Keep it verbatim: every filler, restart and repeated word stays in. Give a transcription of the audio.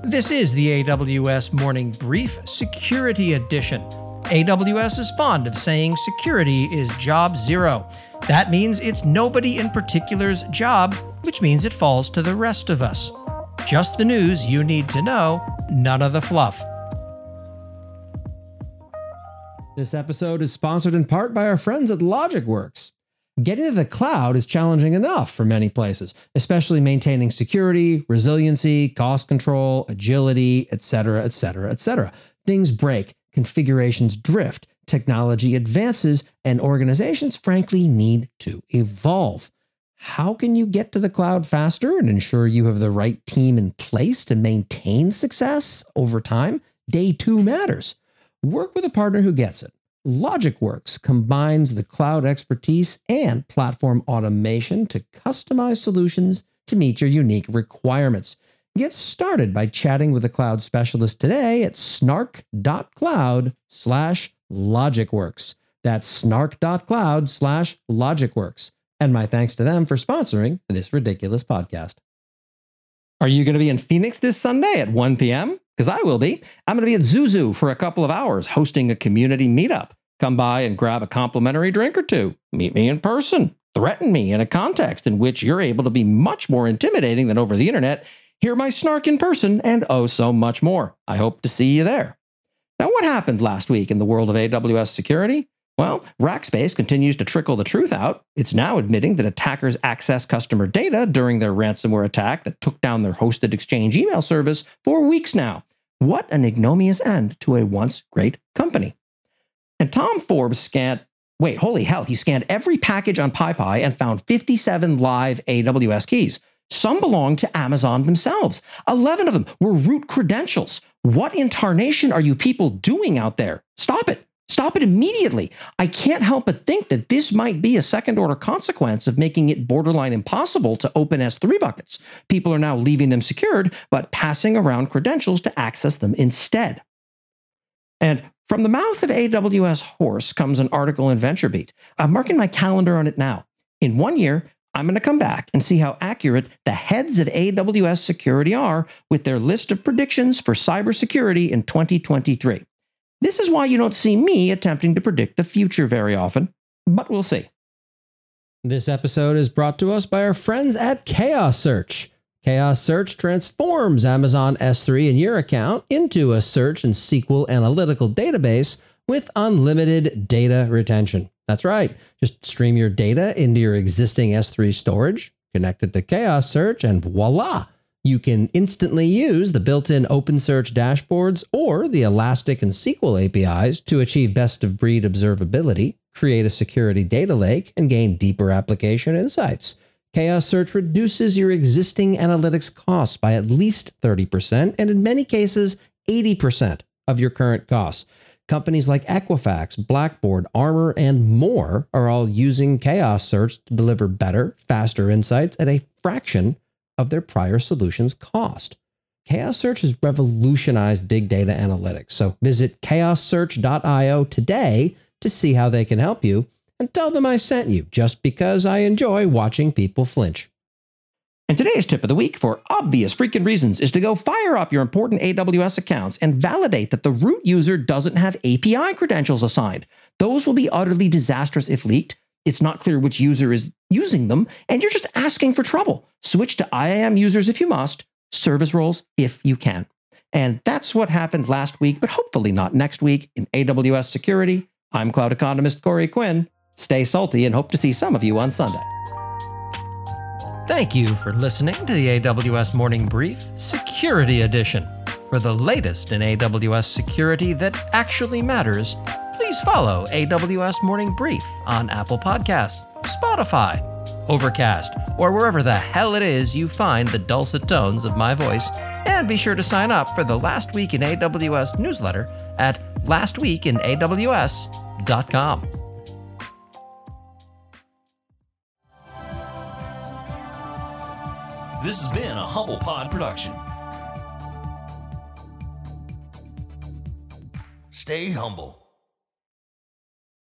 This is the A W S Morning Brief Security Edition. A W S is fond of saying security is job zero. That means it's nobody in particular's job, which means it falls to the rest of us. Just the news you need to know, none of the fluff. This episode is sponsored in part by our friends at LogicWorks. Getting to the cloud is challenging enough for many places, especially maintaining security, resiliency, cost control, agility, et cetera, et cetera, et cetera. Things break, configurations drift, technology advances, and organizations frankly need to evolve. How can you get to the cloud faster and ensure you have the right team in place to maintain success over time? Day two matters. Work with a partner who gets it. LogicWorks combines the cloud expertise and platform automation to customize solutions to meet your unique requirements. Get started by chatting with a cloud specialist today at snark.cloud slash LogicWorks. That's snark.cloud slash LogicWorks. And my thanks to them for sponsoring this ridiculous podcast. Are you going to be in Phoenix this Sunday at one p.m.? Because I will be. I'm going to be at Zuzu for a couple of hours hosting a community meetup. Come by and grab a complimentary drink or two. Meet me in person. Threaten me in a context in which you're able to be much more intimidating than over the internet. Hear my snark in person and oh so much more. I hope to see you there. Now, what happened last week in the world of A W S security? Well, Rackspace continues to trickle the truth out. It's now admitting that attackers accessed customer data during their ransomware attack that took down their hosted Exchange email service for weeks now. What an ignominious end to a once great company. And Tom Forbes scanned, wait, holy hell, he scanned every package on PyPy and found fifty-seven live A W S keys. Some belonged to Amazon themselves. eleven of them were root credentials. What in tarnation are you people doing out there? Stop it. Stop it immediately. I can't help but think that this might be a second-order consequence of making it borderline impossible to open S three buckets. People are now leaving them secured, but passing around credentials to access them instead. And from the mouth of A W S Horse comes an article in VentureBeat. I'm marking my calendar on it now. In one year, I'm going to come back and see how accurate the heads of A W S security are with their list of predictions for cybersecurity in twenty twenty-three. This is why you don't see me attempting to predict the future very often, but we'll see. This episode is brought to us by our friends at Chaos Search. Chaos Search transforms Amazon S three in your account into a search and S Q L analytical database with unlimited data retention. That's right. Just stream your data into your existing S three storage, connect it to Chaos Search, and voila! You can instantly use the built-in OpenSearch dashboards or the Elastic and S Q L A P Is to achieve best-of-breed observability, create a security data lake, and gain deeper application insights. Chaos Search reduces your existing analytics costs by at least thirty percent, and in many cases, eighty percent of your current costs. Companies like Equifax, Blackboard, Armor, and more are all using Chaos Search to deliver better, faster insights at a fraction of their prior solutions' cost. Chaos Search has revolutionized big data analytics, so visit chaos search dot io today to see how they can help you, and tell them I sent you just because I enjoy watching people flinch. And today's tip of the week, for obvious freaking reasons, is to go fire up your important A W S accounts and validate that the root user doesn't have A P I credentials assigned. Those will be utterly disastrous if leaked. It's not clear which user is using them, and you're just asking for trouble. Switch to I A M users if you must, service roles if you can. And that's what happened last week, but hopefully not next week in A W S security. I'm cloud economist Corey Quinn. Stay salty and hope to see some of you on Sunday. Thank you for listening to the A W S Morning Brief Security Edition. For the latest in A W S security that actually matters, please follow A W S Morning Brief on Apple Podcasts, Spotify, Overcast, or wherever the hell it is you find the dulcet tones of my voice. And be sure to sign up for the Last Week in A W S newsletter at last week in A W S dot com. This has been a Humble Pod production. Stay humble.